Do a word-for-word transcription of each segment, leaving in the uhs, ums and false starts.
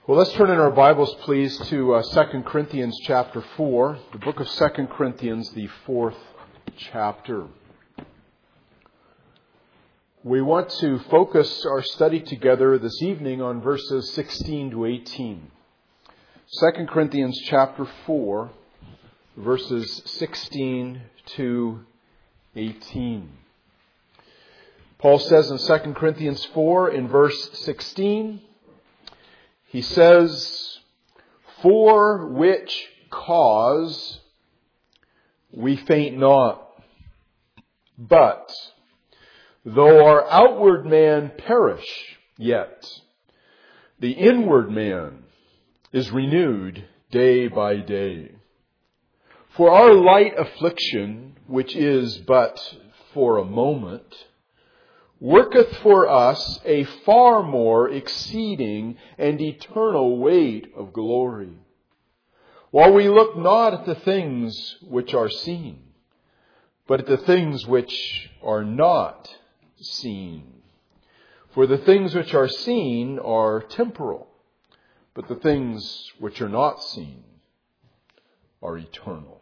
Well, let's turn in our Bibles, please, to uh, Second Corinthians chapter four, the book of Second Corinthians, the fourth chapter. We want to focus our study together this evening on verses sixteen to eighteen. Second Corinthians chapter four, verses sixteen to eighteen. Paul says in Second Corinthians four, in verse sixteen, he says, "For which cause we faint not, but though our outward man perish, yet the inward man is renewed day by day. For our light affliction, which is but for a moment, worketh for us a far more exceeding and eternal weight of glory. While we look not at the things which are seen, but at the things which are not seen. For the things which are seen are temporal, but the things which are not seen are eternal."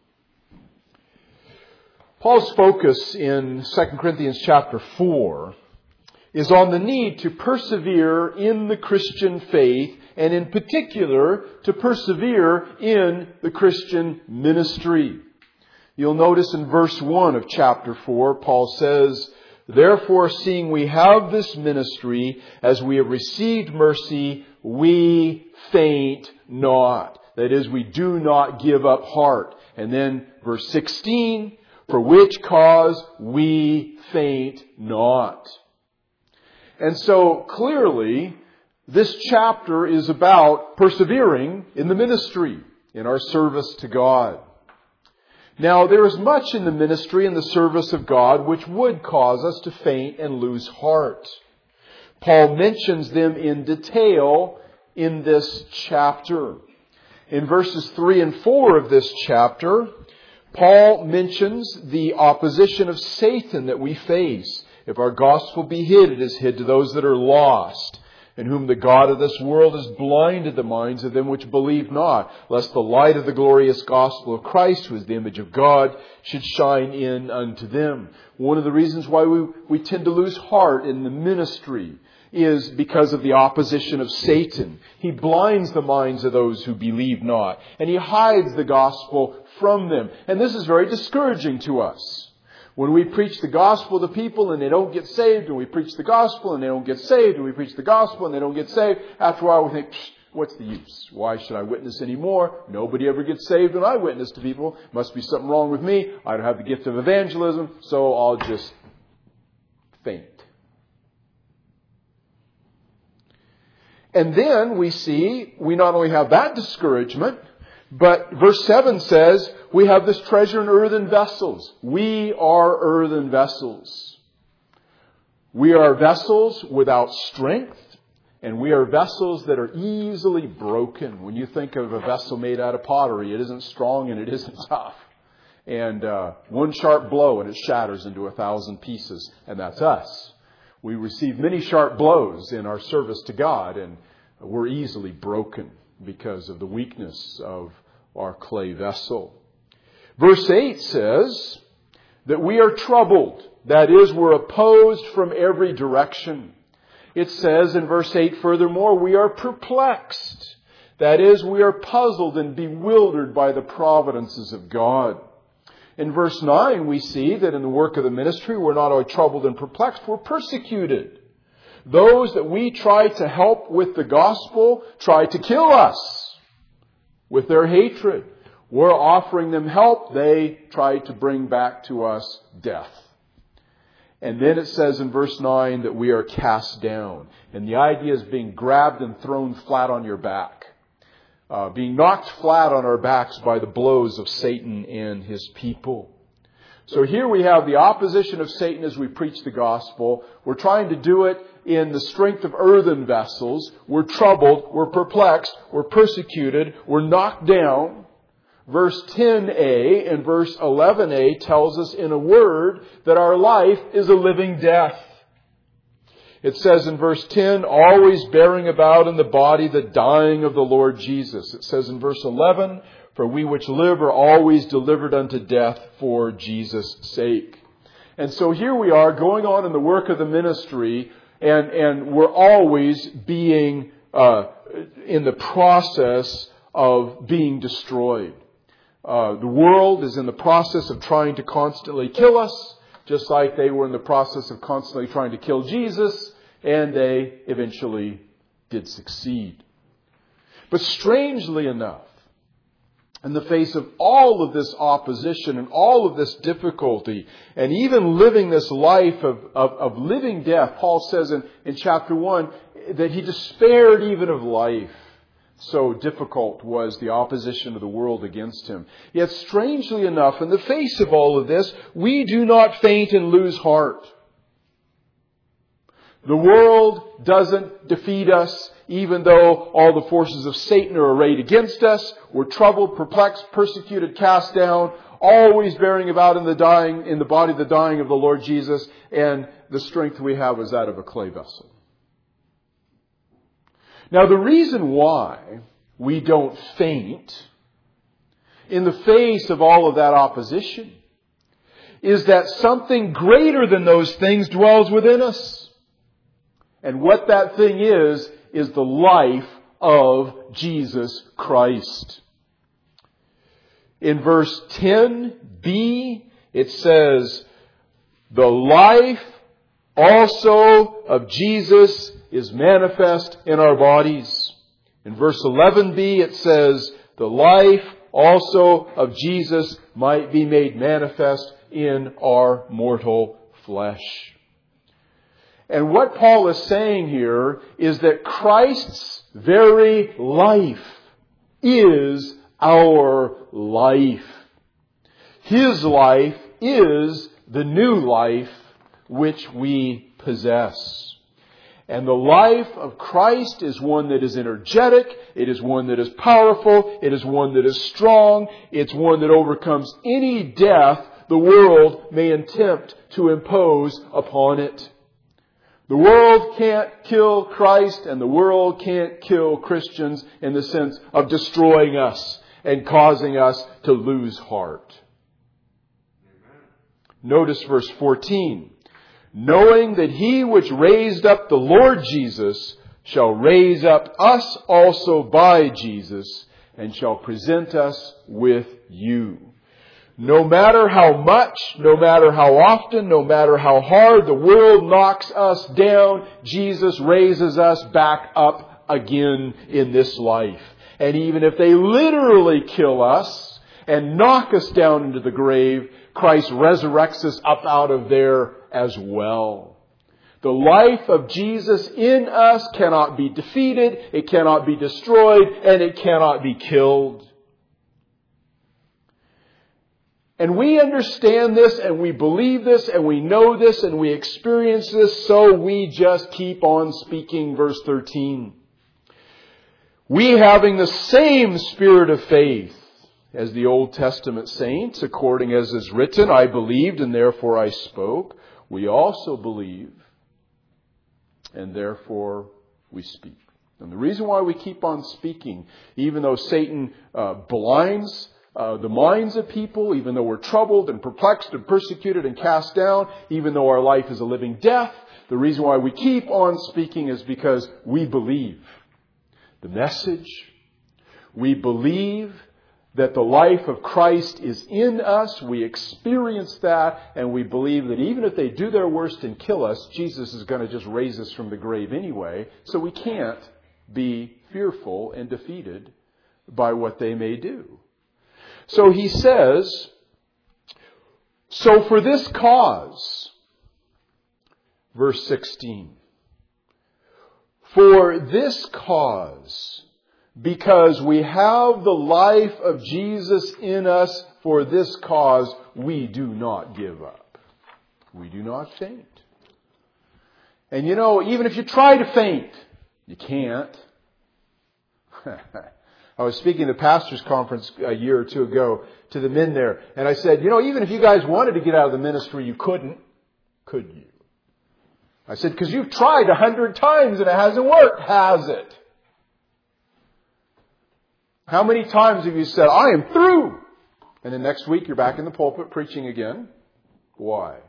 Paul's focus in Second Corinthians chapter four is on the need to persevere in the Christian faith, and in particular to persevere in the Christian ministry. You'll notice in verse one of chapter four, Paul says, "Therefore, seeing we have this ministry, as we have received mercy, we faint not." That is, we do not give up heart. And then verse sixteen, "For which cause we faint not." And so clearly, this chapter is about persevering in the ministry, in our service to God. Now, there is much in the ministry and the service of God which would cause us to faint and lose heart. Paul mentions them in detail in this chapter. In verses three and four of this chapter, Paul mentions the opposition of Satan that we face. If our gospel be hid, it is hid to those that are lost, in whom the God of this world has blinded the minds of them which believe not, lest the light of the glorious gospel of Christ, who is the image of God, should shine in unto them. One of the reasons why we, we tend to lose heart in the ministry is because of the opposition of Satan. He blinds the minds of those who believe not, and he hides the gospel from them. And this is very discouraging to us. When we preach the gospel to people and they don't get saved, and we preach the gospel and they don't get saved, and we preach the gospel and they don't get saved, after a while we think, what's the use? Why should I witness anymore? Nobody ever gets saved when I witness to people. Must be something wrong with me. I don't have the gift of evangelism, so I'll just faint. And then we see, we not only have that discouragement, but verse seven says, we have this treasure in earthen vessels. We are earthen vessels. We are vessels without strength, and we are vessels that are easily broken. When you think of a vessel made out of pottery, it isn't strong and it isn't tough. And uh, one sharp blow and it shatters into a thousand pieces. And that's us. We receive many sharp blows in our service to God, and we're easily broken because of the weakness of our clay vessel. Verse eight says that we are troubled. That is, we're opposed from every direction. It says in verse eight, furthermore, we are perplexed. That is, we are puzzled and bewildered by the providences of God. In verse nine, we see that in the work of the ministry, we're not only troubled and perplexed, we're persecuted. Those that we try to help with the gospel try to kill us with their hatred. We're offering them help. They try to bring back to us death. And then it says in verse nine that we are cast down. And the idea is being grabbed and thrown flat on your back. Uh, being knocked flat on our backs by the blows of Satan and his people. So here we have the opposition of Satan as we preach the gospel. We're trying to do it in the strength of earthen vessels. We're troubled, we're perplexed, we're persecuted, we're knocked down. Verse ten a and verse eleven a tells us in a word that our life is a living death. It says in verse ten, always bearing about in the body the dying of the Lord Jesus. It says in verse eleven, for we which live are always delivered unto death for Jesus' sake. And so here we are going on in the work of the ministry, and, and we're always being uh, in the process of being destroyed. Uh, the world is in the process of trying to constantly kill us, just like they were in the process of constantly trying to kill Jesus, and they eventually did succeed. But strangely enough, in the face of all of this opposition and all of this difficulty, and even living this life of, of, of living death, Paul says in, in chapter one that he despaired even of life. So difficult was the opposition of the world against him. Yet strangely enough, in the face of all of this, we do not faint and lose heart. The world doesn't defeat us, even though all the forces of Satan are arrayed against us. We're troubled, perplexed, persecuted, cast down, always bearing about in the dying, in the body the dying of the Lord Jesus, and the strength we have is that of a clay vessel. Now, the reason why we don't faint in the face of all of that opposition is that something greater than those things dwells within us. And what that thing is, is the life of Jesus Christ. In verse ten b, it says, the life also of Jesus is manifest in our bodies. In verse eleven b, it says, the life also of Jesus might be made manifest in our mortal flesh. And what Paul is saying here is that Christ's very life is our life. His life is the new life which we possess. And the life of Christ is one that is energetic. It is one that is powerful. It is one that is strong. It's one that overcomes any death the world may attempt to impose upon it. The world can't kill Christ, and the world can't kill Christians in the sense of destroying us and causing us to lose heart. Amen. Notice verse fourteen. Knowing that he which raised up the Lord Jesus shall raise up us also by Jesus, and shall present us with you. No matter how much, no matter how often, no matter how hard the world knocks us down, Jesus raises us back up again in this life. And even if they literally kill us and knock us down into the grave, Christ resurrects us up out of there as well. The life of Jesus in us cannot be defeated, it cannot be destroyed, and it cannot be killed. And we understand this, and we believe this, and we know this, and we experience this, so we just keep on speaking. Verse thirteen. We, having the same spirit of faith as the Old Testament saints, according as is written, I believed and therefore I spoke. We also believe and therefore we speak. And the reason why we keep on speaking, even though Satan uh, blinds uh, the minds of people, even though we're troubled and perplexed and persecuted and cast down, even though our life is a living death, the reason why we keep on speaking is because we believe the message. We believe that the life of Christ is in us. We experience that, and we believe that even if they do their worst and kill us, Jesus is going to just raise us from the grave anyway. So we can't be fearful and defeated by what they may do. So he says, so for this cause, verse sixteen, for this cause, because we have the life of Jesus in us, for this cause we do not give up. We do not faint. And you know, even if you try to faint, you can't. I was speaking at the pastor's conference a year or two ago to the men there, and I said, you know, even if you guys wanted to get out of the ministry, you couldn't. Could you? I said, because you've tried a hundred times and it hasn't worked. Has it? How many times have you said, I am through? And then next week you're back in the pulpit preaching again. Why?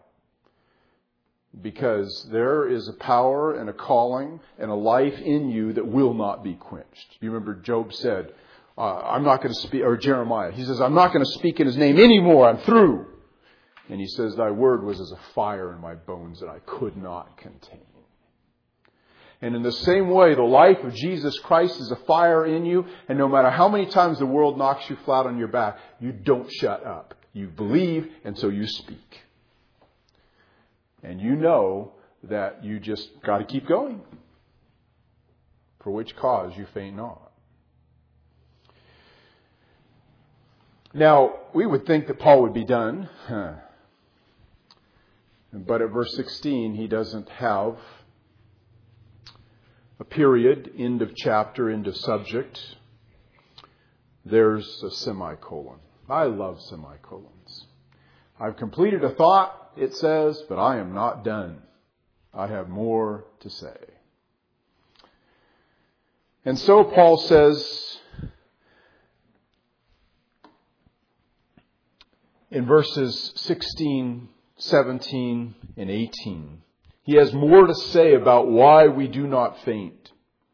Because there is a power and a calling and a life in you that will not be quenched. You remember Job said, uh, I'm not going to speak, or Jeremiah, he says, I'm not going to speak in his name anymore. I'm through. And he says, thy word was as a fire in my bones that I could not contain. And in the same way, the life of Jesus Christ is a fire in you. And no matter how many times the world knocks you flat on your back, you don't shut up. You believe, and so you speak. And you know that you just got to keep going. For which cause you faint not. Now, we would think that Paul would be done. Huh. But at verse sixteen, he doesn't have a period, end of chapter, end of subject. There's a semicolon. I love semicolons. I've completed a thought, it says, but I am not done. I have more to say. And so Paul says in verses sixteen, seventeen, and eighteen, he has more to say about why we do not faint.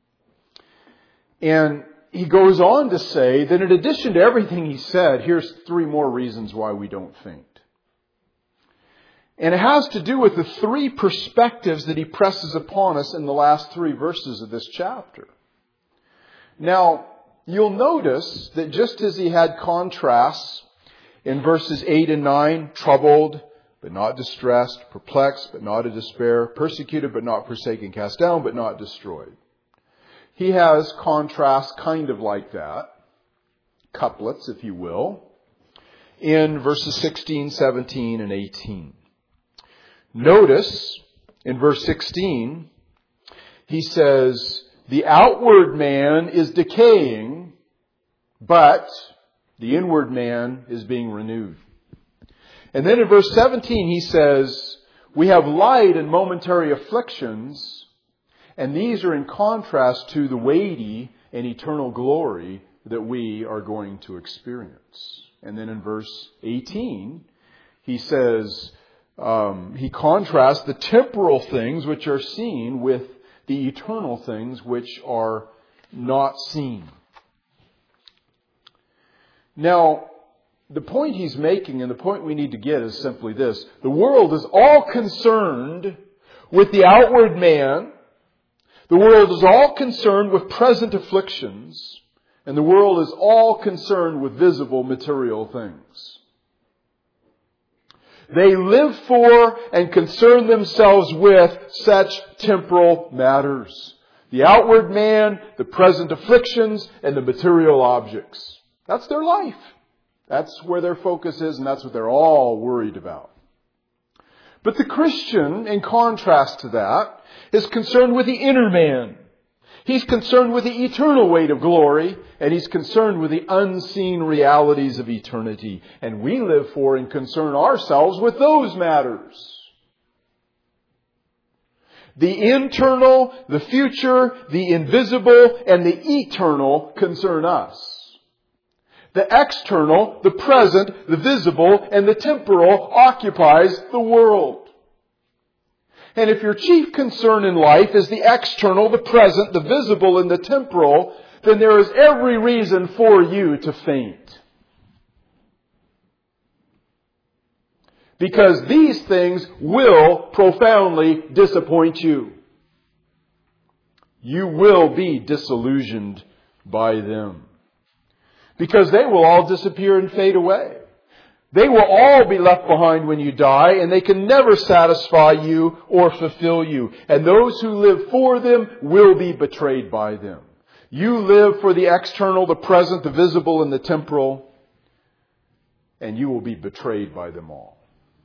And he goes on to say that in addition to everything he said, here's three more reasons why we don't faint. And it has to do with the three perspectives that he presses upon us in the last three verses of this chapter. Now, you'll notice that just as he had contrasts in verses eight and nine, troubled, but not distressed, perplexed, but not in despair, persecuted, but not forsaken, cast down, but not destroyed. He has contrasts kind of like that, couplets, if you will, in verses sixteen, seventeen, and eighteen. Notice in verse sixteen, he says, the outward man is decaying, but the inward man is being renewed. And then in verse seventeen, he says, we have light and momentary afflictions, and these are in contrast to the weighty and eternal glory that we are going to experience. And then in verse eighteen, he says, um, he contrasts the temporal things which are seen with the eternal things which are not seen. Now, the point he's making and the point we need to get is simply this. The world is all concerned with the outward man. The world is all concerned with present afflictions. And the world is all concerned with visible material things. They live for and concern themselves with such temporal matters. The outward man, the present afflictions, and the material objects. That's their life. That's where their focus is, and that's what they're all worried about. But the Christian, in contrast to that, is concerned with the inner man. He's concerned with the eternal weight of glory, and he's concerned with the unseen realities of eternity. And we live for and concern ourselves with those matters. The internal, the future, the invisible, and the eternal concern us. The external, the present, the visible, and the temporal occupies the world. And if your chief concern in life is the external, the present, the visible, and the temporal, then there is every reason for you to faint. Because these things will profoundly disappoint you. You will be disillusioned by them. Because they will all disappear and fade away. They will all be left behind when you die, and they can never satisfy you or fulfill you. And those who live for them will be betrayed by them. You live for the external, the present, the visible, and the temporal, and you will be betrayed by them all.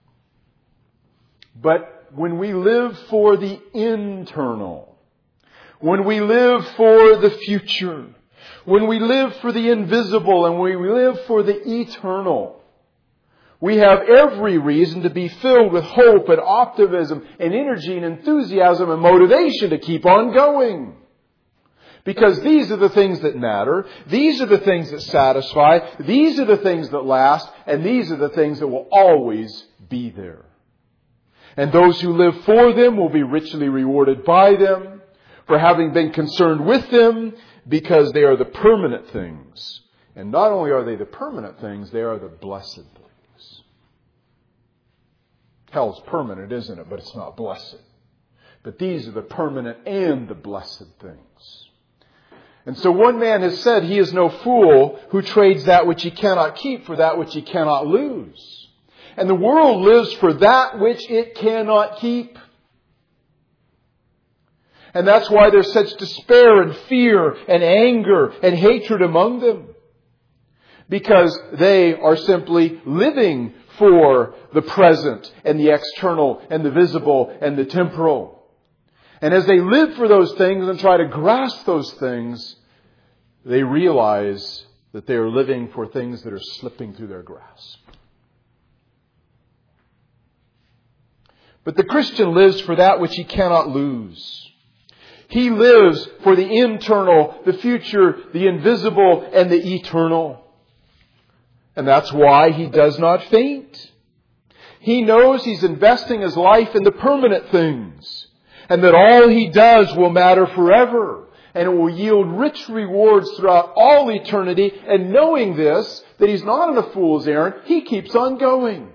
But when we live for the internal, when we live for the future, when we live for the invisible and we live for the eternal, We have every reason to be filled with hope and optimism and energy and enthusiasm and motivation to keep on going. Because these are the things that matter. These are the things that satisfy. These are the things that last. And these are the things that will always be there. And those who live for them will be richly rewarded by them for having been concerned with them, because they are the permanent things. And not only are they the permanent things, they are the blessed things. Hell's permanent, isn't it? But it's not blessed. But these are the permanent and the blessed things. And so one man has said he is no fool who trades that which he cannot keep for that which he cannot lose. And the world lives for that which it cannot keep. And that's why there's such despair and fear and anger and hatred among them. Because they are simply living for the present and the external and the visible and the temporal. And as they live for those things and try to grasp those things, they realize that they are living for things that are slipping through their grasp. But the Christian lives for that which he cannot lose. He lives for the internal, the future, the invisible, and the eternal. And that's why he does not faint. He knows he's investing his life in the permanent things, and that all he does will matter forever, and it will yield rich rewards throughout all eternity. And knowing this, that he's not on a fool's errand, he keeps on going.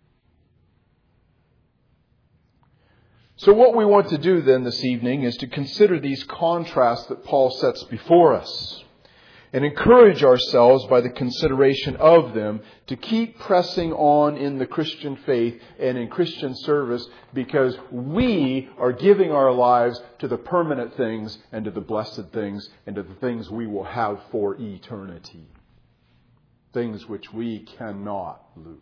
So what we want to do then this evening is to consider these contrasts that Paul sets before us and encourage ourselves by the consideration of them to keep pressing on in the Christian faith and in Christian service, because we are giving our lives to the permanent things and to the blessed things and to the things we will have for eternity. Things which we cannot lose.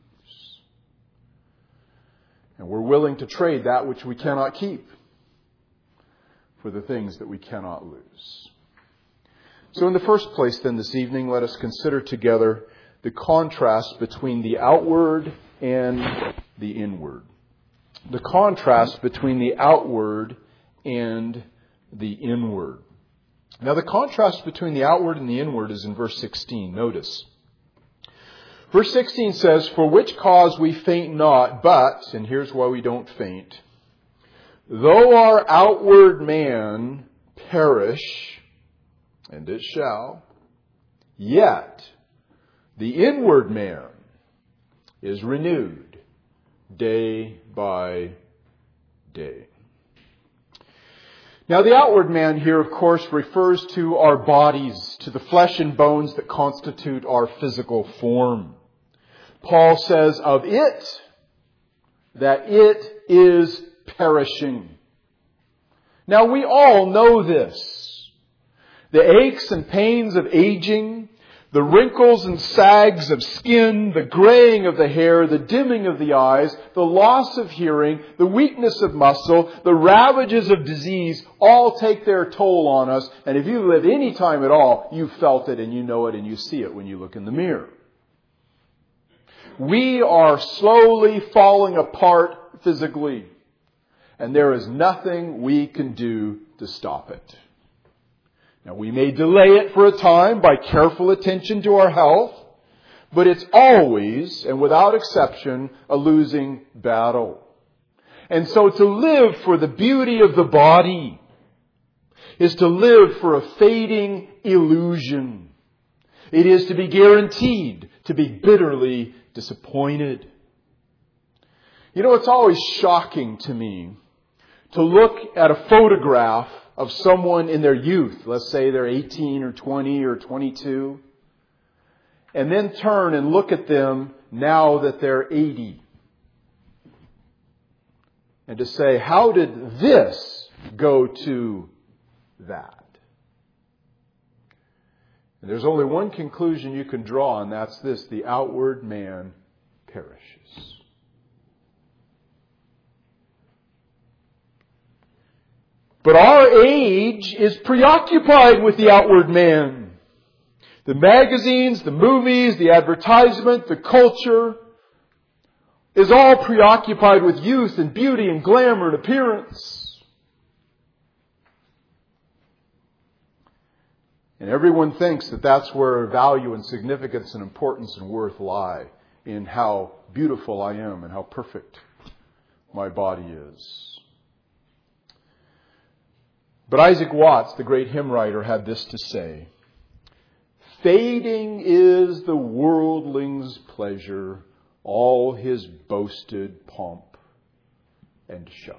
And we're willing to trade that which we cannot keep for the things that we cannot lose. So in the first place then this evening, let us consider together the contrast between the outward and the inward. The contrast between the outward and the inward. Now the contrast between the outward and the inward is in verse sixteen. Notice. Verse sixteen says, "For which cause we faint not, but," and here's why we don't faint, "though our outward man perish, and it shall, yet the inward man is renewed day by day." Now the outward man here, of course, refers to our bodies, to the flesh and bones that constitute our physical form. Paul says of it that it is perishing. Now we all know this. The aches and pains of aging, the wrinkles and sags of skin, the graying of the hair, the dimming of the eyes, the loss of hearing, the weakness of muscle, the ravages of disease, all take their toll on us. And if you live any time at all, you've felt it and you know it and you see it when you look in the mirror. We are slowly falling apart physically, and there is nothing we can do to stop it. Now, we may delay it for a time by careful attention to our health, but it's always, and without exception, a losing battle. And so to live for the beauty of the body is to live for a fading illusion. It is to be guaranteed to be bitterly disappointed. You know, it's always shocking to me to look at a photograph of someone in their youth. Let's say they're eighteen or twenty or twenty-two. And then turn and look at them now that they're eighty. And to say, how did this go to that? And there's only one conclusion you can draw, and that's this: the outward man perishes. But our age is preoccupied with the outward man. The magazines, the movies, the advertisement, the culture, is all preoccupied with youth and beauty and glamour and appearance. And everyone thinks that that's where value and significance and importance and worth lie, in how beautiful I am and how perfect my body is. But Isaac Watts, the great hymn writer, had this to say: fading is the worldling's pleasure, all his boasted pomp and show.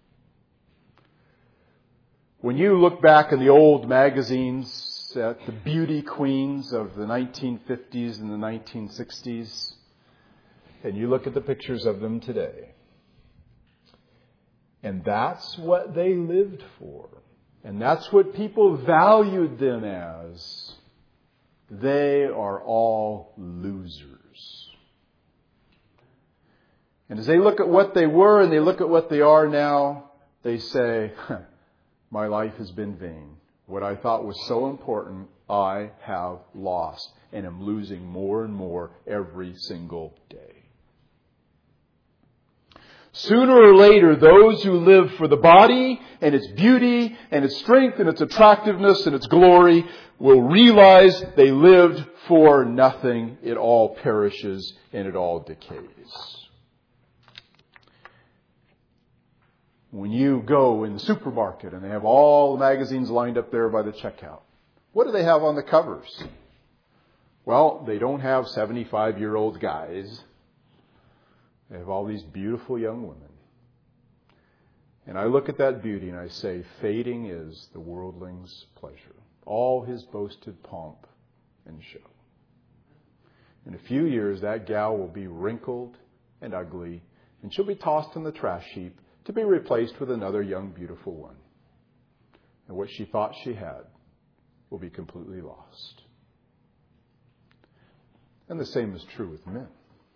When you look back in the old magazines at the beauty queens of the nineteen fifties and the nineteen sixties, and you look at the pictures of them today, and that's what they lived for, and that's what people valued them as, they are all losers. And as they look at what they were and they look at what they are now, they say, my life has been vain. What I thought was so important, I have lost and am losing more and more every single day. Sooner or later, those who live for the body and its beauty and its strength and its attractiveness and its glory will realize they lived for nothing. It all perishes and it all decays. When you go in the supermarket and they have all the magazines lined up there by the checkout, what do they have on the covers? Well, they don't have seventy-five-year-old guys. They have all these beautiful young women. And I look at that beauty and I say, fading is the worldling's pleasure, all his boasted pomp and show. In a few years, that gal will be wrinkled and ugly, and she'll be tossed in the trash heap to be replaced with another young, beautiful one. And what she thought she had will be completely lost. And the same is true with men.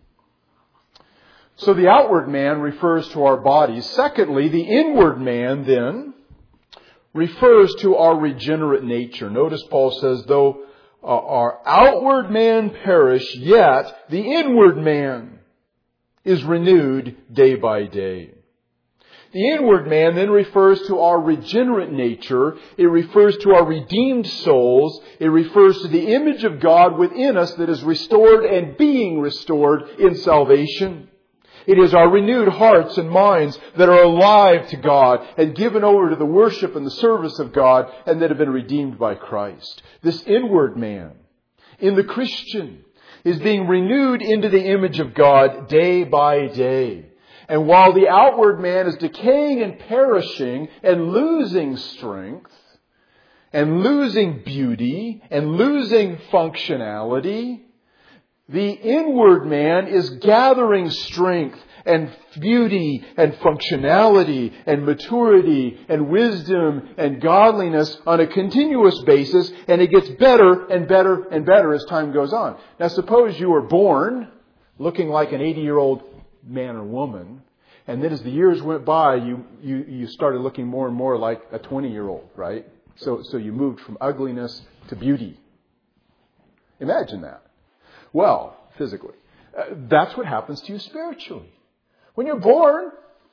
So the outward man refers to our bodies. Secondly, the inward man then refers to our regenerate nature. Notice Paul says, though uh, our outward man perish, yet the inward man is renewed day by day. The inward man then refers to our regenerate nature. It refers to our redeemed souls. It refers to the image of God within us that is restored and being restored in salvation. It is our renewed hearts and minds that are alive to God and given over to the worship and the service of God and that have been redeemed by Christ. This inward man in the Christian is being renewed into the image of God day by day. And while the outward man is decaying and perishing and losing strength and losing beauty and losing functionality, the inward man is gathering strength and beauty and functionality and maturity and wisdom and godliness on a continuous basis, and it gets better and better and better as time goes on. Now suppose you were born looking like an eighty-year-old man or woman, and then as the years went by, you, you, you started looking more and more like a twenty-year-old, right? So, so you moved from ugliness to beauty. Imagine that. Well, physically. Uh, that's what happens to you spiritually. When you're born,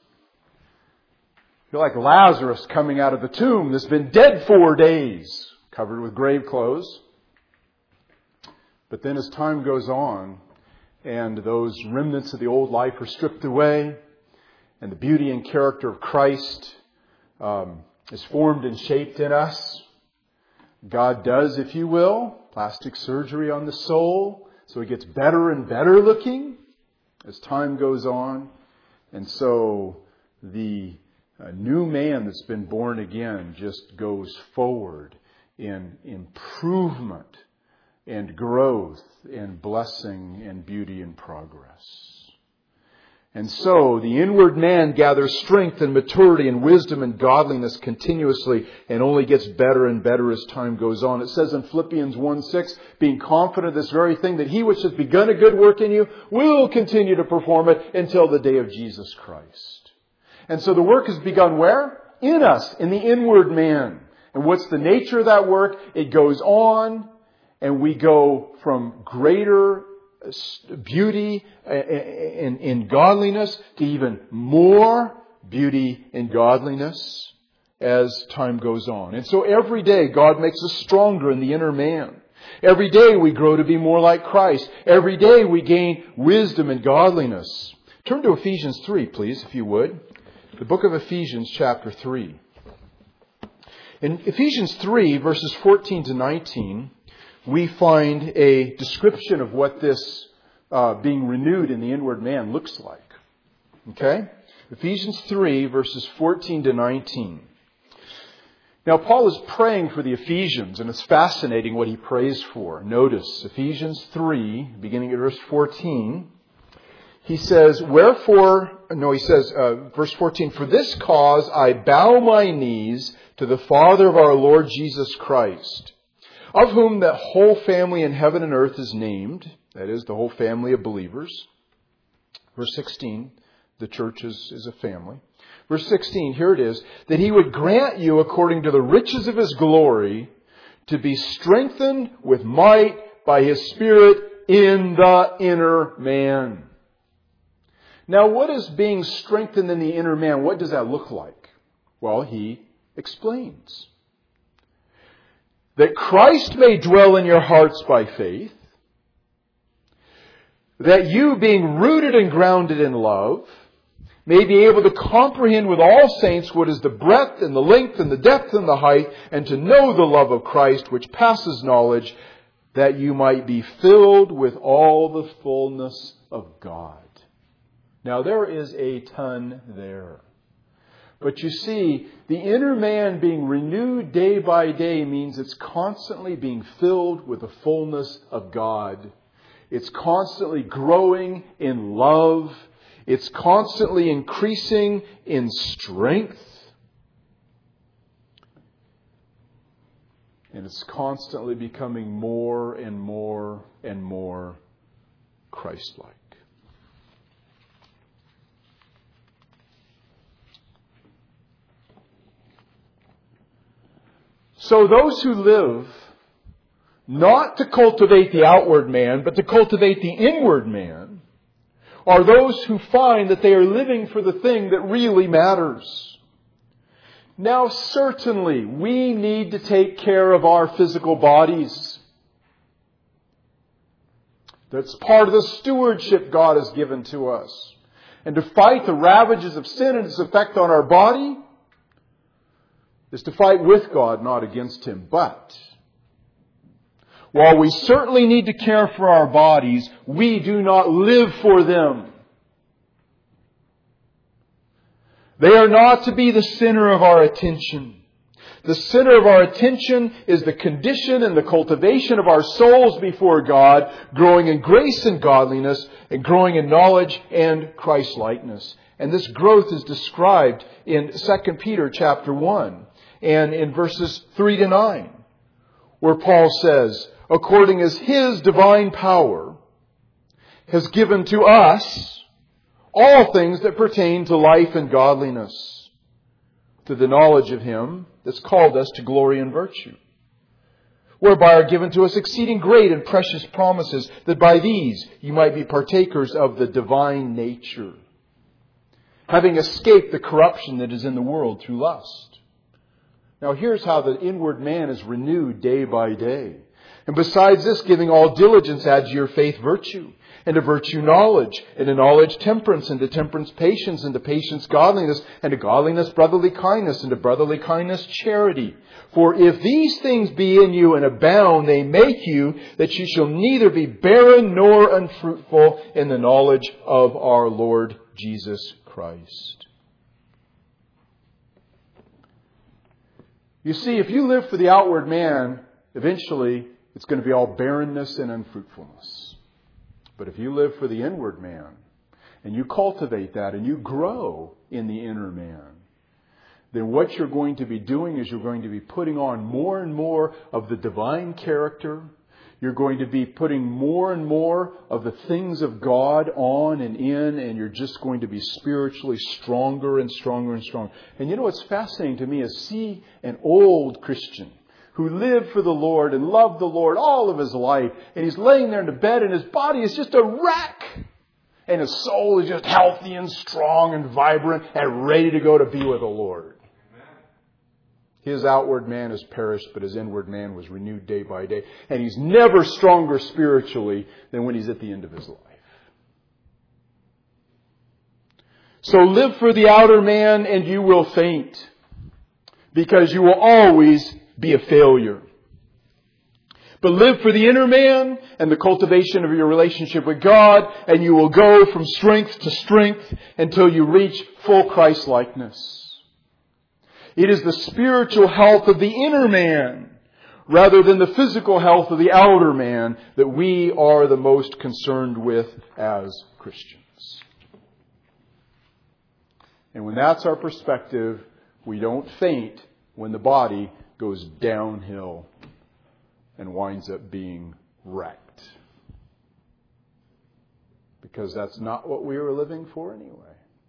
you're like Lazarus coming out of the tomb that's been dead four days, covered with grave clothes. But then as time goes on, and those remnants of the old life are stripped away, and the beauty and character of Christ um, is formed and shaped in us, God does, if you will, plastic surgery on the soul, so it gets better and better looking as time goes on. And so the uh, new man that's been born again just goes forward in improvement and growth and blessing and beauty and progress. And so the inward man gathers strength and maturity and wisdom and godliness continuously and only gets better and better as time goes on. It says in Philippians one six, being confident of this very thing, that he which has begun a good work in you will continue to perform it until the day of Jesus Christ. And so the work has begun where? In us, in the inward man. And what's the nature of that work? It goes on, and we go from greater beauty in, in godliness to even more beauty in godliness as time goes on. And so every day God makes us stronger in the inner man. Every day we grow to be more like Christ. Every day we gain wisdom and godliness. Turn to Ephesians three, please, if you would. The book of Ephesians, chapter three. In Ephesians three, verses fourteen to nineteen, we find a description of what this uh, being renewed in the inward man looks like. Okay? Ephesians three, verses fourteen to nineteen. Now, Paul is praying for the Ephesians, and it's fascinating what he prays for. Notice, Ephesians three, beginning at verse fourteen, he says, Wherefore, no, he says, uh, verse fourteen, For this cause I bow my knees to the Father of our Lord Jesus Christ, of whom the whole family in heaven and earth is named, that is, the whole family of believers. Verse sixteen, the church is, is a family. Verse sixteen, here it is, that He would grant you, according to the riches of His glory, to be strengthened with might by His Spirit in the inner man. Now, what is being strengthened in the inner man? What does that look like? Well, he explains. That Christ may dwell in your hearts by faith, that you, being rooted and grounded in love, may be able to comprehend with all saints what is the breadth and the length and the depth and the height, and to know the love of Christ which passes knowledge, that you might be filled with all the fullness of God. Now there is a ton there. But you see, the inner man being renewed day by day means it's constantly being filled with the fullness of God. It's constantly growing in love. It's constantly increasing in strength. And it's constantly becoming more and more and more Christ-like. So those who live not to cultivate the outward man, but to cultivate the inward man, are those who find that they are living for the thing that really matters. Now, certainly, we need to take care of our physical bodies. That's part of the stewardship God has given to us. And to fight the ravages of sin and its effect on our body is to fight with God, not against Him. But while we certainly need to care for our bodies, we do not live for them. They are not to be the center of our attention. The center of our attention is the condition and the cultivation of our souls before God, growing in grace and godliness, and growing in knowledge and Christ-likeness. And this growth is described in Second Peter chapter one. And in verses three to nine, where Paul says, according as His divine power has given to us all things that pertain to life and godliness, to the knowledge of Him that's called us to glory and virtue, whereby are given to us exceeding great and precious promises, that by these you might be partakers of the divine nature, having escaped the corruption that is in the world through lust. Now here's how the inward man is renewed day by day. And besides this, giving all diligence, add to your faith virtue, and to virtue knowledge, and to knowledge temperance, and to temperance patience, and to patience godliness, and to godliness brotherly kindness, and to brotherly kindness charity. For if these things be in you and abound, they make you that you shall neither be barren nor unfruitful in the knowledge of our Lord Jesus Christ. You see, if you live for the outward man, eventually it's going to be all barrenness and unfruitfulness. But if you live for the inward man, and you cultivate that, and you grow in the inner man, then what you're going to be doing is you're going to be putting on more and more of the divine character. You're going to be putting more and more of the things of God on and in, and you're just going to be spiritually stronger and stronger and stronger. And you know what's fascinating to me is see an old Christian who lived for the Lord and loved the Lord all of his life. And he's laying there in the bed and his body is just a wreck. And his soul is just healthy and strong and vibrant and ready to go to be with the Lord. His outward man has perished, but his inward man was renewed day by day. And he's never stronger spiritually than when he's at the end of his life. So live for the outer man and you will faint, because you will always be a failure. But live for the inner man and the cultivation of your relationship with God, and you will go from strength to strength until you reach full Christ-likeness. It is the spiritual health of the inner man, rather than the physical health of the outer man, that we are the most concerned with as Christians. And when that's our perspective, we don't faint when the body goes downhill and winds up being wrecked. Because that's not what we were living for anyway.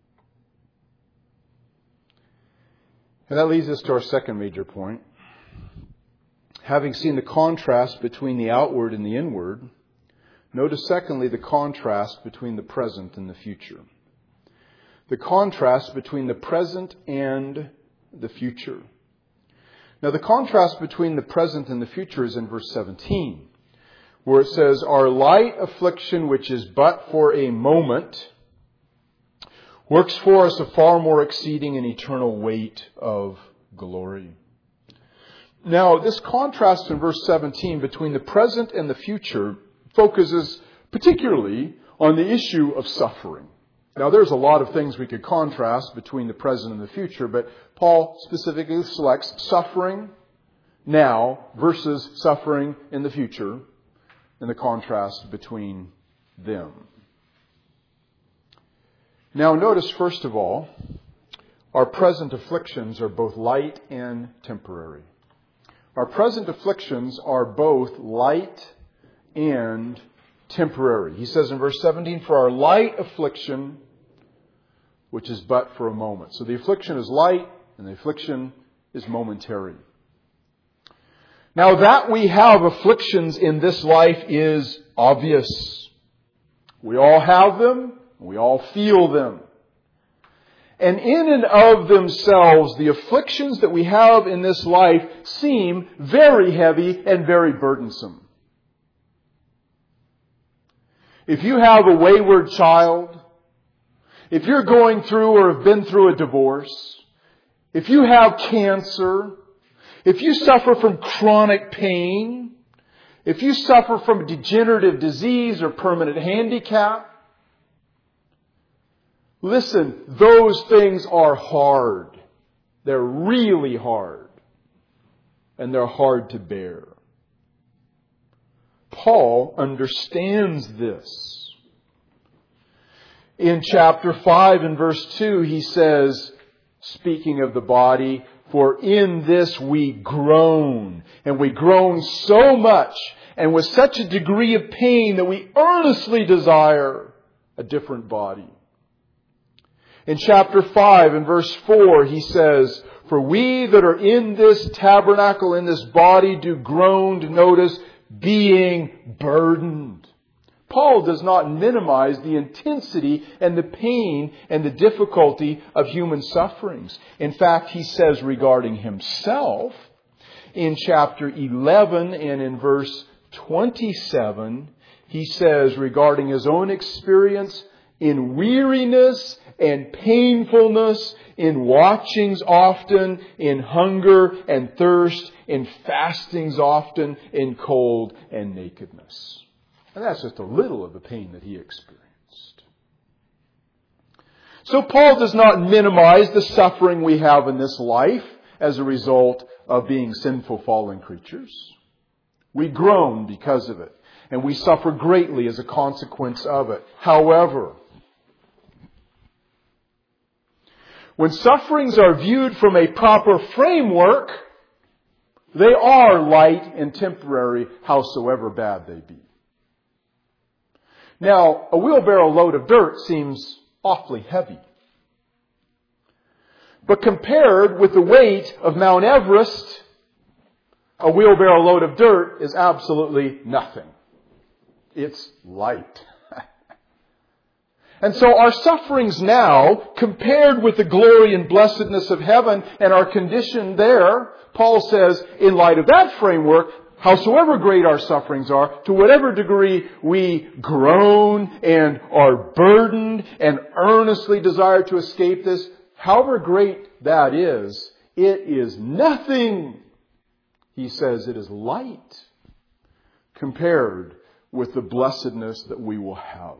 And that leads us to our second major point. Having seen the contrast between the outward and the inward, notice secondly the contrast between the present and the future. The contrast between the present and the future. Now the contrast between the present and the future is in verse seventeen, where it says, "Our light affliction, which is but for a moment, works for us a far more exceeding and eternal weight of glory." Now, this contrast in verse seventeen between the present and the future focuses particularly on the issue of suffering. Now, there's a lot of things we could contrast between the present and the future, but Paul specifically selects suffering now versus suffering in the future and the contrast between them. Now notice, first of all, our present afflictions are both light and temporary. Our present afflictions are both light and temporary. He says in verse seventeen, "For our light affliction, which is but for a moment." So the affliction is light and the affliction is momentary. Now that we have afflictions in this life is obvious. We all have them. We all feel them. And in and of themselves, the afflictions that we have in this life seem very heavy and very burdensome. If you have a wayward child, if you're going through or have been through a divorce, if you have cancer, if you suffer from chronic pain, if you suffer from degenerative disease or permanent handicap, listen, those things are hard. They're really hard. And they're hard to bear. Paul understands this. In chapter five and verse two, he says, speaking of the body, "For in this we groan, and we groan so much, and with such a degree of pain that we earnestly desire a different body." In chapter five and verse four, he says, "For we that are in this tabernacle, in this body, do groan," notice, "being burdened." Paul does not minimize the intensity and the pain and the difficulty of human sufferings. In fact, he says regarding himself in chapter eleven and in verse twenty-seven, he says regarding his own experience, "In weariness and painfulness, in watchings often, in hunger and thirst, in fastings often, in cold and nakedness." And that's just a little of the pain that he experienced. So Paul does not minimize the suffering we have in this life as a result of being sinful fallen creatures. We groan because of it, and we suffer greatly as a consequence of it. However, when sufferings are viewed from a proper framework, they are light and temporary, howsoever bad they be. Now, a wheelbarrow load of dirt seems awfully heavy. But compared with the weight of Mount Everest, a wheelbarrow load of dirt is absolutely nothing. It's light. And so our sufferings now, compared with the glory and blessedness of heaven and our condition there, Paul says, in light of that framework, howsoever great our sufferings are, to whatever degree we groan and are burdened and earnestly desire to escape this, however great that is, it is nothing. He says it is light compared with the blessedness that we will have.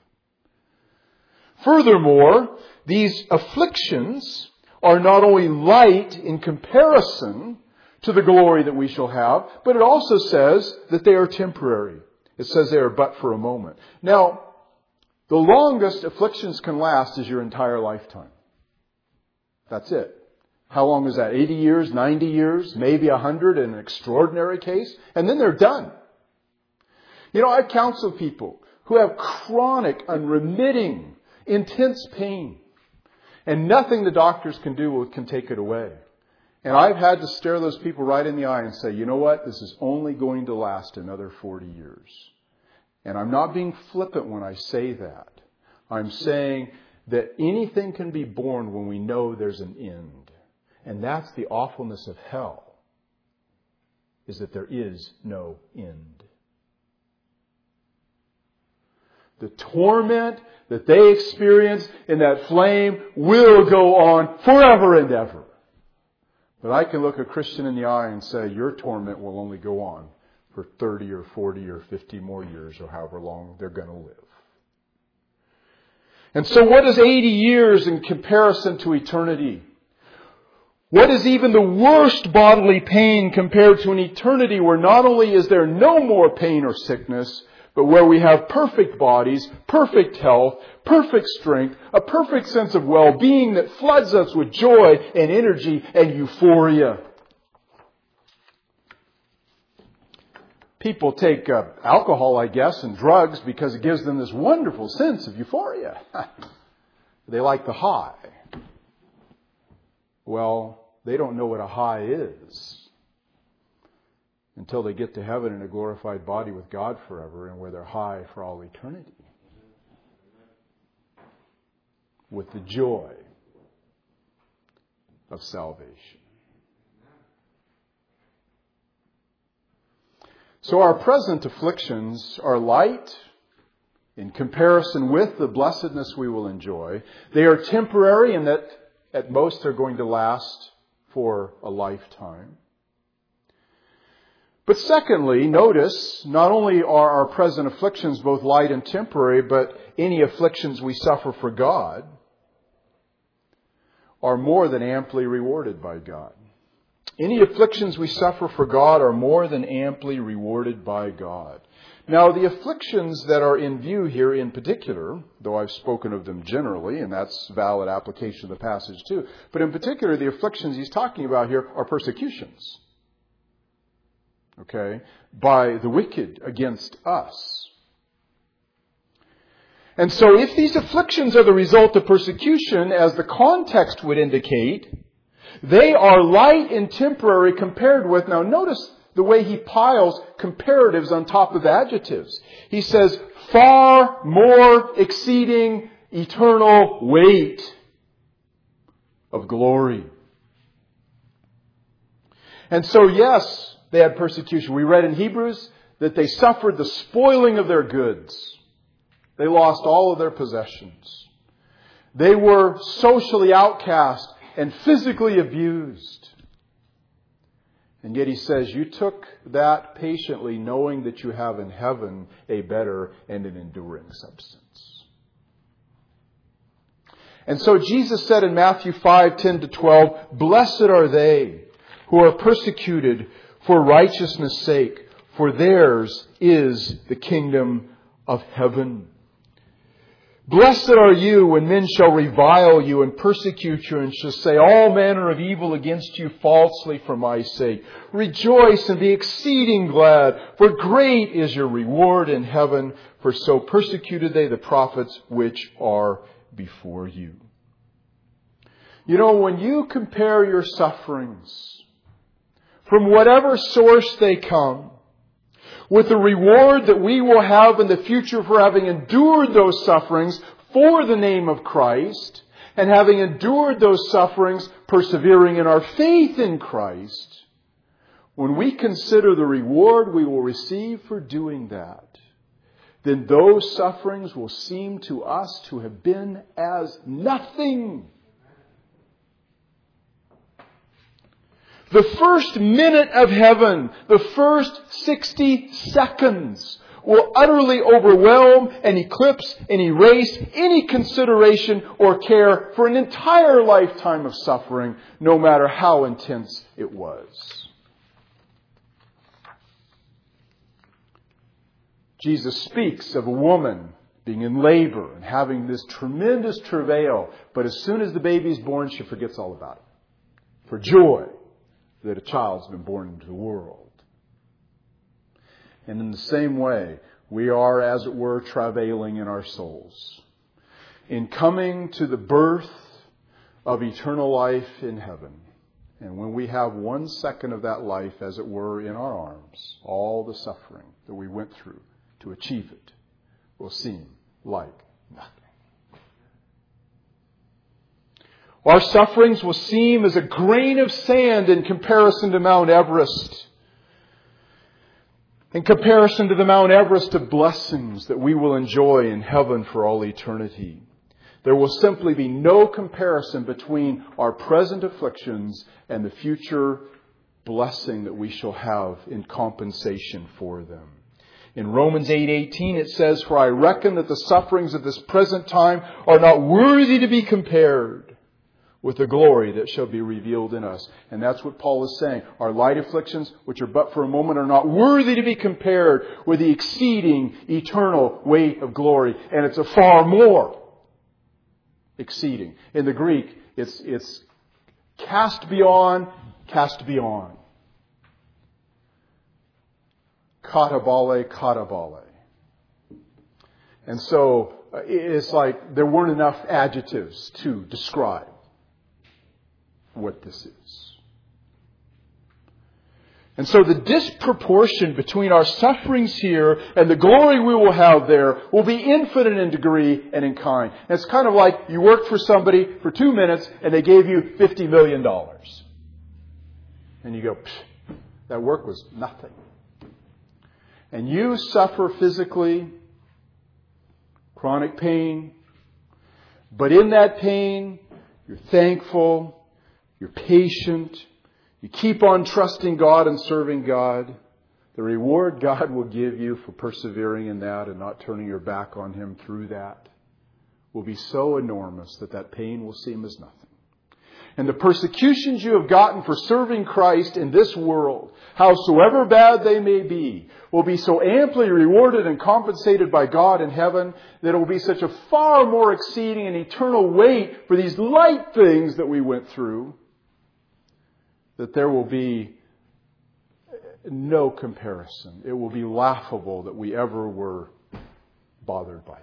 Furthermore, these afflictions are not only light in comparison to the glory that we shall have, but it also says that they are temporary. It says they are but for a moment. Now, the longest afflictions can last is your entire lifetime. That's it. How long is that? eighty years, ninety years, maybe one hundred in an extraordinary case, and then they're done. You know, I counsel people who have chronic, unremitting, intense pain, and nothing the doctors can do can take it away. And I've had to stare those people right in the eye and say, you know what? This is only going to last another forty years. And I'm not being flippant when I say that. I'm saying that anything can be borne when we know there's an end. And that's the awfulness of hell, is that there is no end. The torment that they experience in that flame will go on forever and ever. But I can look a Christian in the eye and say, your torment will only go on for thirty or forty or fifty more years or however long they're going to live. And so what is eighty years in comparison to eternity? What is even the worst bodily pain compared to an eternity where not only is there no more pain or sickness, but where we have perfect bodies, perfect health, perfect strength, a perfect sense of well-being that floods us with joy and energy and euphoria. People take uh, alcohol, I guess, and drugs because it gives them this wonderful sense of euphoria. They like the high. Well, they don't know what a high is until they get to heaven in a glorified body with God forever and where they're high for all eternity. With the joy of salvation. So our present afflictions are light in comparison with the blessedness we will enjoy. They are temporary in that at most they're going to last for a lifetime. But secondly, notice, not only are our present afflictions both light and temporary, but any afflictions we suffer for God are more than amply rewarded by God. Any afflictions we suffer for God are more than amply rewarded by God. Now, the afflictions that are in view here in particular, though I've spoken of them generally, and that's valid application of the passage too, but in particular, the afflictions he's talking about here are persecutions. Okay, by the wicked against us. And so if these afflictions are the result of persecution, as the context would indicate, they are light and temporary compared with, now notice the way he piles comparatives on top of adjectives. He says, far more exceeding eternal weight of glory. And so yes, they had persecution. We read in Hebrews that they suffered the spoiling of their goods. They lost all of their possessions. They were socially outcast and physically abused. And yet he says, you took that patiently, knowing that you have in heaven a better and an enduring substance. And so Jesus said in Matthew five, ten to twelve, blessed are they who are persecuted for righteousness' sake, for theirs is the kingdom of heaven. Blessed are you when men shall revile you and persecute you and shall say all manner of evil against you falsely for my sake. Rejoice and be exceeding glad, for great is your reward in heaven, for so persecuted they the prophets which are before you. You know, when you compare your sufferings from whatever source they come, with the reward that we will have in the future for having endured those sufferings for the name of Christ, and having endured those sufferings, persevering in our faith in Christ, when we consider the reward we will receive for doing that, then those sufferings will seem to us to have been as nothing. The first minute of heaven, the first sixty seconds, will utterly overwhelm and eclipse and erase any consideration or care for an entire lifetime of suffering, no matter how intense it was. Jesus speaks of a woman being in labor and having this tremendous travail, but as soon as the baby is born, she forgets all about it, for joy that a child's been born into the world. And in the same way, we are, as it were, travailing in our souls, in coming to the birth of eternal life in heaven. And when we have one second of that life, as it were, in our arms, all the suffering that we went through to achieve it will seem like nothing. Our sufferings will seem as a grain of sand in comparison to Mount Everest. In comparison to the Mount Everest of blessings that we will enjoy in heaven for all eternity. There will simply be no comparison between our present afflictions and the future blessing that we shall have in compensation for them. In Romans eight eighteen it says, "For I reckon that the sufferings of this present time are not worthy to be compared with the glory that shall be revealed in us." And that's what Paul is saying. Our light afflictions, which are but for a moment, are not worthy to be compared with the exceeding eternal weight of glory. And it's a far more exceeding. In the Greek, it's, it's cast beyond, cast beyond. Katabale, katabale. And so it's like there weren't enough adjectives to describe what this is. And so the disproportion between our sufferings here and the glory we will have there will be infinite in degree and in kind. And it's kind of like you worked for somebody for two minutes and they gave you fifty million dollars. And you go, that work was nothing. And you suffer physically, chronic pain, but in that pain, you're thankful, you're patient, you keep on trusting God and serving God. The reward God will give you for persevering in that and not turning your back on Him through that will be so enormous that that pain will seem as nothing. And the persecutions you have gotten for serving Christ in this world, howsoever bad they may be, will be so amply rewarded and compensated by God in heaven that it will be such a far more exceeding and eternal weight for these light things that we went through, that there will be no comparison. It will be laughable that we ever were bothered by them.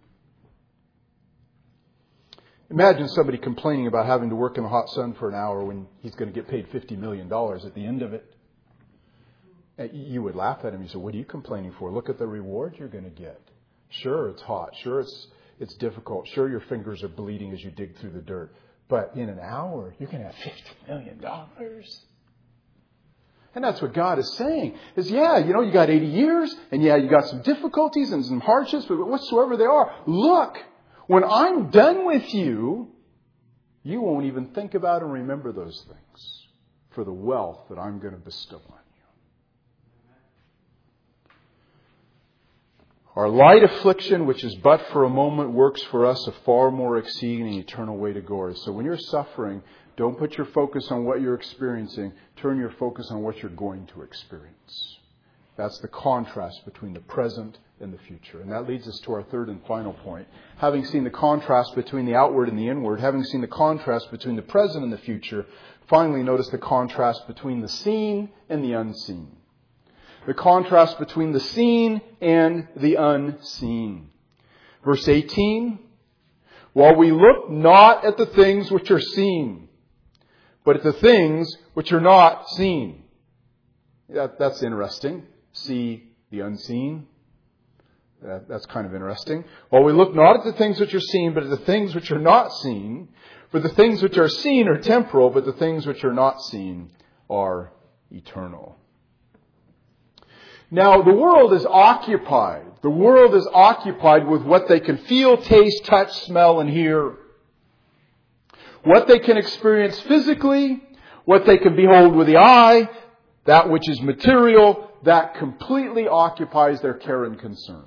Imagine somebody complaining about having to work in the hot sun for an hour when he's going to get paid fifty million dollars at the end of it. You would laugh at him. You say, what are you complaining for? Look at the reward you're going to get. Sure, it's hot. Sure, it's it's difficult. Sure, your fingers are bleeding as you dig through the dirt. But in an hour, you can have fifty million dollars. And that's what God is saying. Is, yeah, you know, you got eighty years. And yeah, you got some difficulties and some hardships. But whatsoever they are, look. When I'm done with you, you won't even think about and remember those things for the wealth that I'm going to bestow on you. Our light affliction, which is but for a moment, works for us a far more exceeding eternal way to glory. So when you're suffering, don't put your focus on what you're experiencing. Turn your focus on what you're going to experience. That's the contrast between the present and the future. And that leads us to our third and final point. Having seen the contrast between the outward and the inward, having seen the contrast between the present and the future, finally notice the contrast between the seen and the unseen. The contrast between the seen and the unseen. Verse eighteen, while we look not at the things which are seen, but at the things which are not seen. That, that's interesting. See the unseen. That, that's kind of interesting. Well, we look not at the things which are seen, but at the things which are not seen. For the things which are seen are temporal, but the things which are not seen are eternal. Now, the world is occupied. The world is occupied with what they can feel, taste, touch, smell, and hear. What they can experience physically, what they can behold with the eye, that which is material, that completely occupies their care and concern.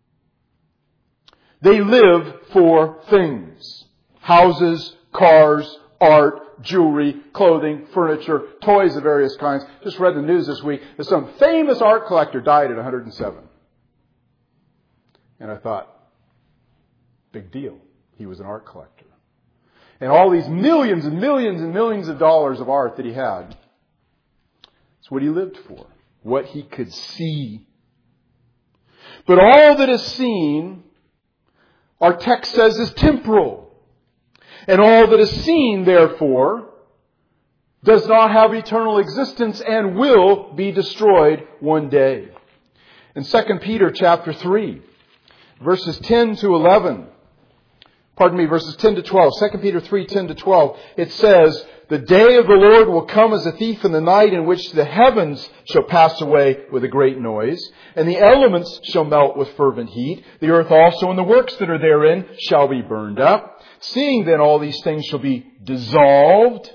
They live for things. Houses, cars, art, jewelry, clothing, furniture, toys of various kinds. Just read the news this week that some famous art collector died at one hundred seven. And I thought, big deal. He was an art collector. And all these millions and millions and millions of dollars of art that he had, it's what he lived for. What he could see. But all that is seen, our text says, is temporal. And all that is seen, therefore, does not have eternal existence and will be destroyed one day. In Second Peter chapter three, verses ten to eleven, pardon me, verses ten to twelve, Second Peter three, ten to twelve, it says, "The day of the Lord will come as a thief in the night, in which the heavens shall pass away with a great noise, and the elements shall melt with fervent heat. The earth also and the works that are therein shall be burned up. Seeing then all these things shall be dissolved,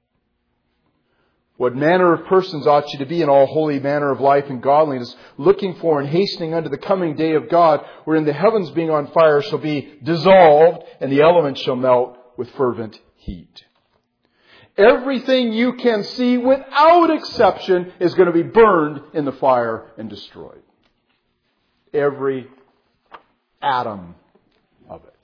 what manner of persons ought you to be in all holy manner of life and godliness, looking for and hastening unto the coming day of God, wherein the heavens being on fire shall be dissolved, and the elements shall melt with fervent heat." Everything you can see, without exception, is going to be burned in the fire and destroyed. Every atom of it.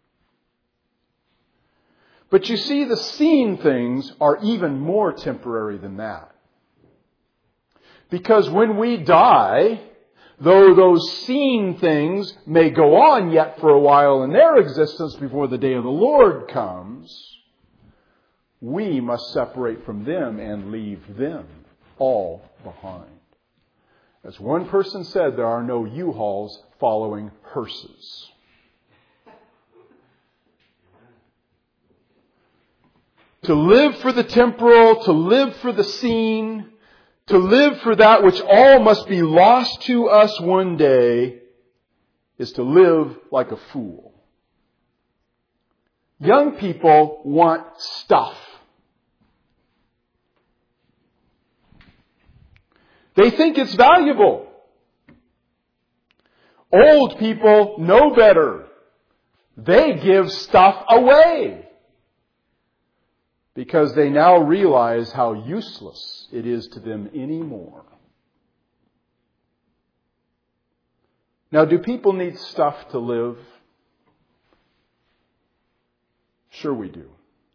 But you see, the seen things are even more temporary than that. Because when we die, though those seen things may go on yet for a while in their existence before the day of the Lord comes, we must separate from them and leave them all behind. As one person said, there are no U-Hauls following hearses. To live for the temporal, to live for the seen, to live for that which all must be lost to us one day, is to live like a fool. Young people want stuff. They think it's valuable. Old people know better. They give stuff away. Because they now realize how useless it is to them anymore. Now, do people need stuff to live? Sure we do.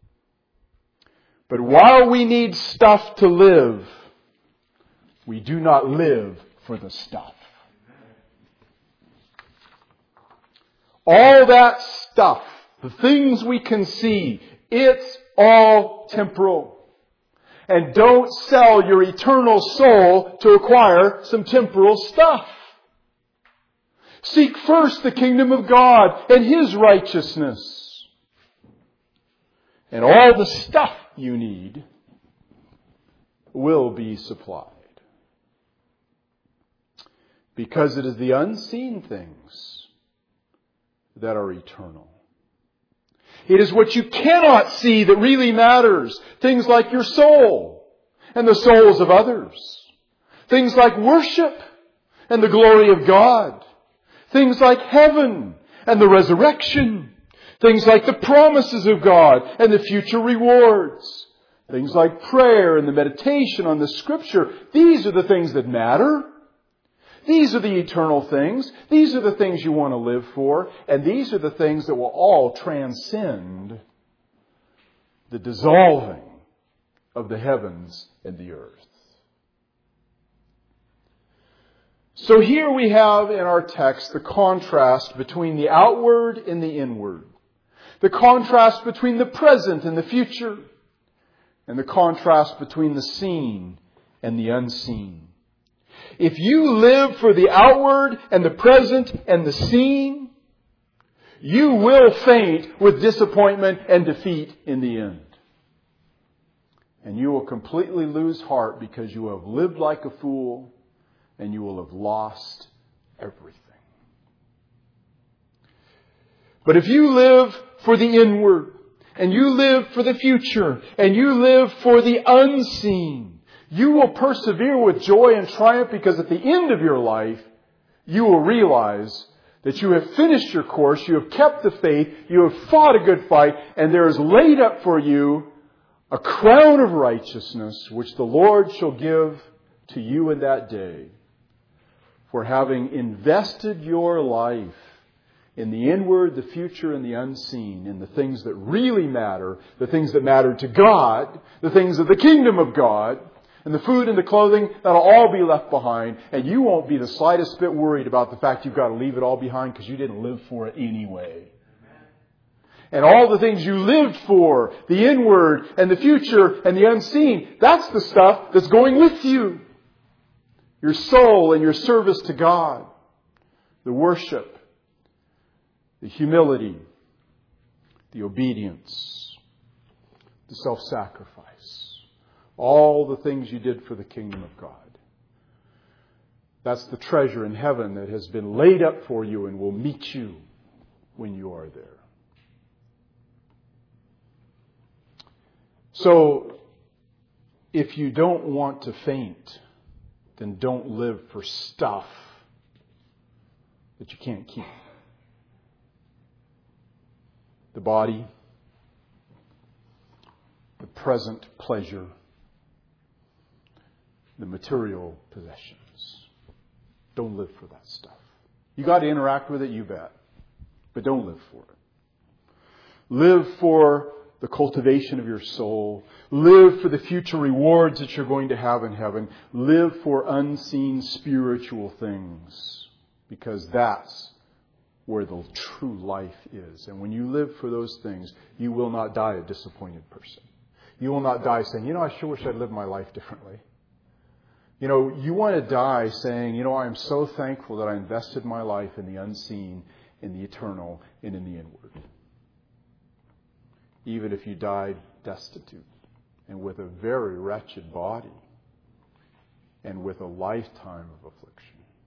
But while we need stuff to live, we do not live for the stuff. All that stuff, the things we can see, it's all temporal. And don't sell your eternal soul to acquire some temporal stuff. Seek first the kingdom of God and His righteousness. And all the stuff you need will be supplied. Because it is the unseen things that are eternal. It is what you cannot see that really matters. Things like your soul and the souls of others. Things like worship and the glory of God. Things like heaven and the resurrection. Things like the promises of God and the future rewards. Things like prayer and the meditation on the Scripture. These are the things that matter. These are the eternal things. These are the things you want to live for. And these are the things that will all transcend the dissolving of the heavens and the earth. So here we have in our text the contrast between the outward and the inward. The contrast between the present and the future. And the contrast between the seen and the unseen. If you live for the outward and the present and the seen, you will faint with disappointment and defeat in the end. And you will completely lose heart because you have lived like a fool and you will have lost everything. But if you live for the inward, and you live for the future, and you live for the unseen, you will persevere with joy and triumph, because at the end of your life, you will realize that you have finished your course, you have kept the faith, you have fought a good fight, and there is laid up for you a crown of righteousness, which the Lord shall give to you in that day, for having invested your life in the inward, the future, and the unseen, in the things that really matter, the things that matter to God, the things of the kingdom of God, and the food and the clothing, that'll all be left behind, and you won't be the slightest bit worried about the fact you've got to leave it all behind because you didn't live for it anyway. And all the things you lived for, the inward and the future and the unseen, that's the stuff that's going with you. Your soul and your service to God, the worship, the humility, the obedience, the self-sacrifice, all the things you did for the kingdom of God. That's the treasure in heaven that has been laid up for you and will meet you when you are there. So, if you don't want to faint, then don't live for stuff that you can't keep. The body, the present pleasure, the material possessions. Don't live for that stuff. You got to interact with it, you bet. But don't live for it. Live for the cultivation of your soul. Live for the future rewards that you're going to have in heaven. Live for unseen spiritual things, because that's where the true life is. And when you live for those things, you will not die a disappointed person. You will not die saying, you know, I sure wish I'd lived my life differently. You know, you want to die saying, you know, I am so thankful that I invested my life in the unseen, in the eternal, and in the inward. Even if you died destitute and with a very wretched body and with a lifetime of affliction.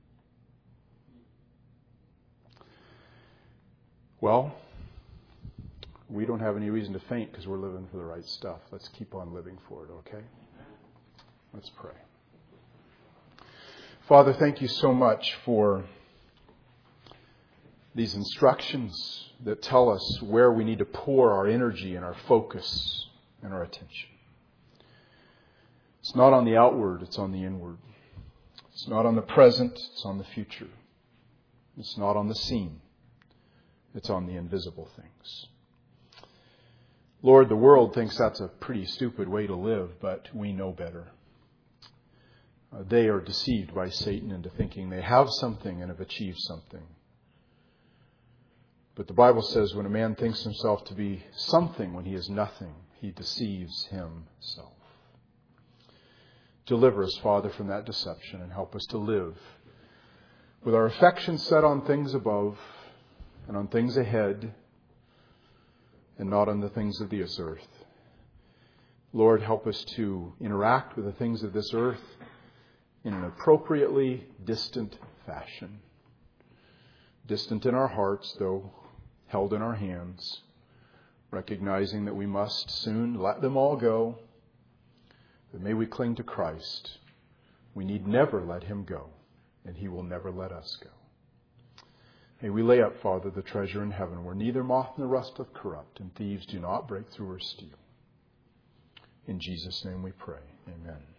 Well, we don't have any reason to faint because we're living for the right stuff. Let's keep on living for it, okay? Let's pray. Father, thank you so much for these instructions that tell us where we need to pour our energy and our focus and our attention. It's not on the outward, it's on the inward. It's not on the present, it's on the future. It's not on the seen. It's on the invisible things. Lord, the world thinks that's a pretty stupid way to live, but we know better. Uh, they are deceived by Satan into thinking they have something and have achieved something. But the Bible says when a man thinks himself to be something when he is nothing, he deceives himself. Deliver us, Father, from that deception and help us to live with our affections set on things above and on things ahead and not on the things of this earth. Lord, help us to interact with the things of this earth in an appropriately distant fashion. Distant in our hearts, though held in our hands, recognizing that we must soon let them all go. But may we cling to Christ. We need never let Him go, and He will never let us go. May we lay up, Father, the treasure in heaven, where neither moth nor rust doth corrupt, and thieves do not break through or steal. In Jesus' name we pray. Amen.